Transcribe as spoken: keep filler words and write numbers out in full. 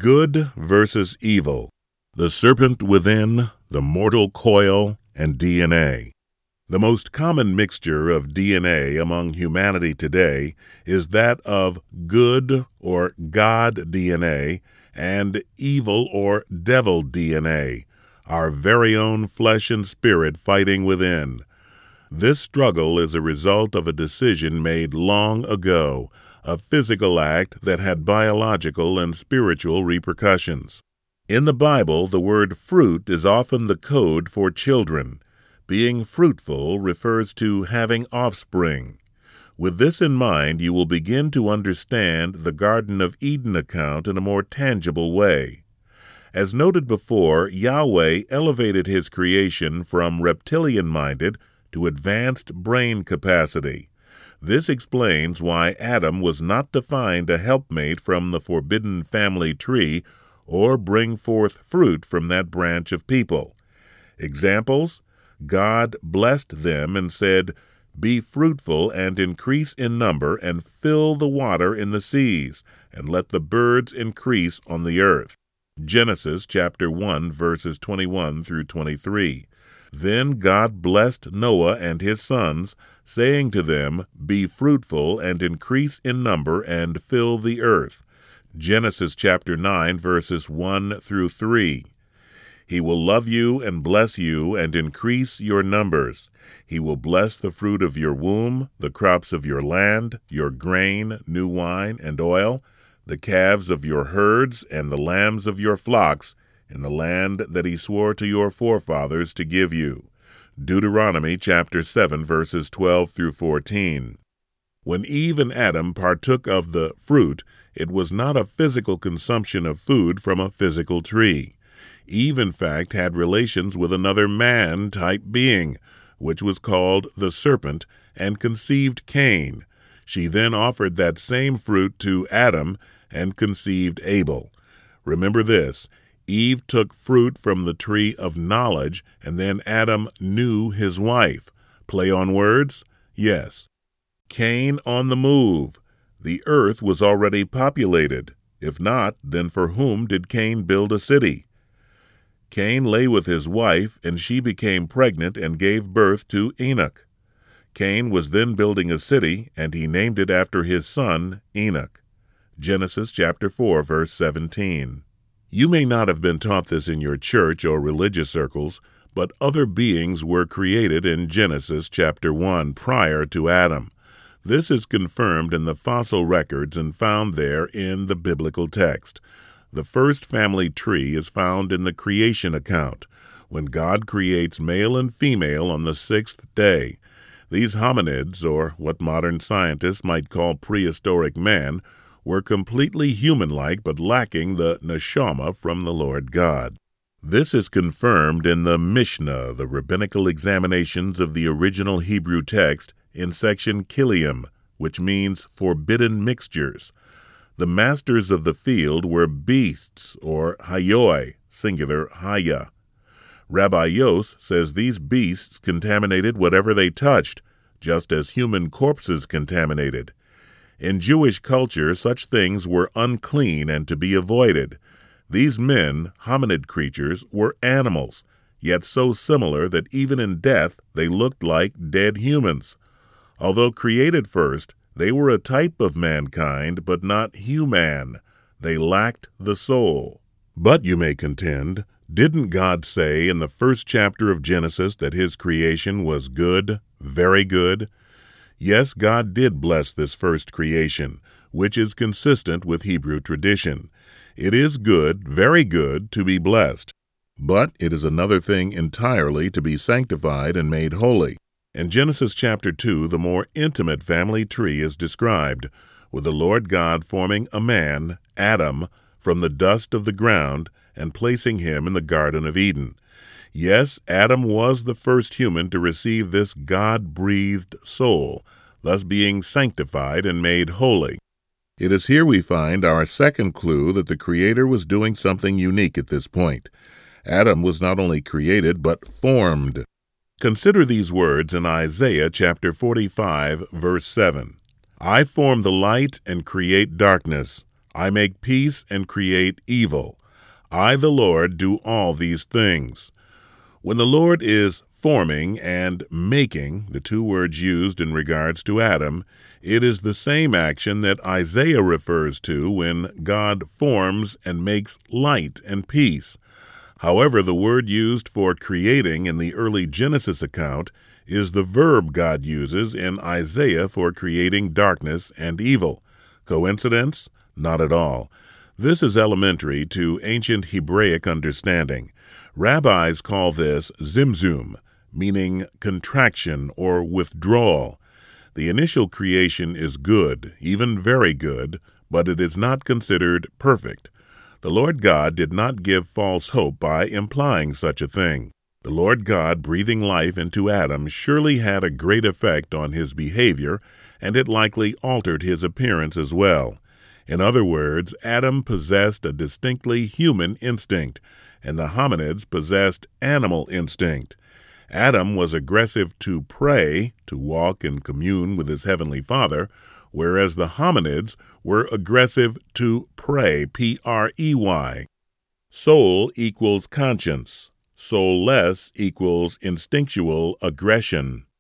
Good versus evil. The serpent within, the mortal coil, and D N A. The most common mixture of D N A among humanity today is that of good or God D N A and evil or devil D N A, our very own flesh and spirit fighting within. This struggle is a result of a decision made long ago, a physical act that had biological and spiritual repercussions. In the Bible, the word fruit is often the code for children. Being fruitful refers to having offspring. With this in mind, you will begin to understand the Garden of Eden account in a more tangible way. As noted before, Yahweh elevated his creation from reptilian-minded to advanced brain capacity. This explains why Adam was not to find a helpmate from the forbidden family tree or bring forth fruit from that branch of people. Examples: God blessed them and said, "Be fruitful and increase in number, and fill the water in the seas, and let the birds increase on the earth." Genesis chapter one, verses twenty-one through twenty-three. Then God blessed Noah and his sons, saying to them, "Be fruitful and increase in number, and fill the earth." Genesis chapter nine, verses one through three. He will love you and bless you and increase your numbers. He will bless the fruit of your womb, the crops of your land, your grain, new wine, and oil, the calves of your herds and the lambs of your flocks, in the land that he swore to your forefathers to give you. Deuteronomy chapter seven, verses twelve through fourteen. When Eve and Adam partook of the fruit, it was not a physical consumption of food from a physical tree. Eve, in fact, had relations with another man-type being, which was called the serpent, and conceived Cain. She then offered that same fruit to Adam and conceived Abel. Remember this: Eve took fruit from the tree of knowledge, and then Adam knew his wife. Play on words? Yes. Cain on the move. The earth was already populated. If not, then for whom did Cain build a city? Cain lay with his wife, and she became pregnant and gave birth to Enoch. Cain was then building a city, and he named it after his son, Enoch. Genesis chapter four, verse seventeen. You may not have been taught this in your church or religious circles, but other beings were created in Genesis chapter one prior to Adam. This is confirmed in the fossil records and found there in the biblical text. The first family tree is found in the creation account, when God creates male and female on the sixth day. These hominids, or what modern scientists might call prehistoric man, were completely human-like but lacking the neshama from the Lord God. This is confirmed in the Mishnah, the rabbinical examinations of the original Hebrew text, in section Kilium, which means forbidden mixtures. The masters of the field were beasts, or hayoi, singular haya. Rabbi Yos says these beasts contaminated whatever they touched, just as human corpses contaminated. In Jewish culture, such things were unclean and to be avoided. These men, hominid creatures, were animals, yet so similar that even in death they looked like dead humans. Although created first, they were a type of mankind, but not human. They lacked the soul. But, you may contend, didn't God say in the first chapter of Genesis that his creation was good, very good? Yes, God did bless this first creation, which is consistent with Hebrew tradition. It is good, very good, to be blessed. But it is another thing entirely to be sanctified and made holy. In Genesis chapter two, the more intimate family tree is described, with the Lord God forming a man, Adam, from the dust of the ground and placing him in the Garden of Eden. Yes, Adam was the first human to receive this God-breathed soul, thus being sanctified and made holy. It is here we find our second clue that the Creator was doing something unique at this point. Adam was not only created, but formed. Consider these words in Isaiah chapter forty-five, verse seven. "I form the light and create darkness. I make peace and create evil. I, the Lord, do all these things. When the Lord is forming and making, the two words used in regards to Adam, it is the same action that Isaiah refers to when God forms and makes light and peace. However, the word used for creating in the early Genesis account is the verb God uses in Isaiah for creating darkness and evil. Coincidence? Not at all. This is elementary to ancient Hebraic understanding. Rabbis call this zimzum, meaning contraction or withdrawal. The initial creation is good, even very good, but it is not considered perfect. The Lord God did not give false hope by implying such a thing. The Lord God breathing life into Adam surely had a great effect on his behavior, and it likely altered his appearance as well. In other words, Adam possessed a distinctly human instinct, and the hominids possessed animal instinct. Adam was aggressive to pray, to walk and commune with his heavenly Father, whereas the hominids were aggressive to prey, P R E Y. Soul equals conscience. Soulless equals instinctual aggression.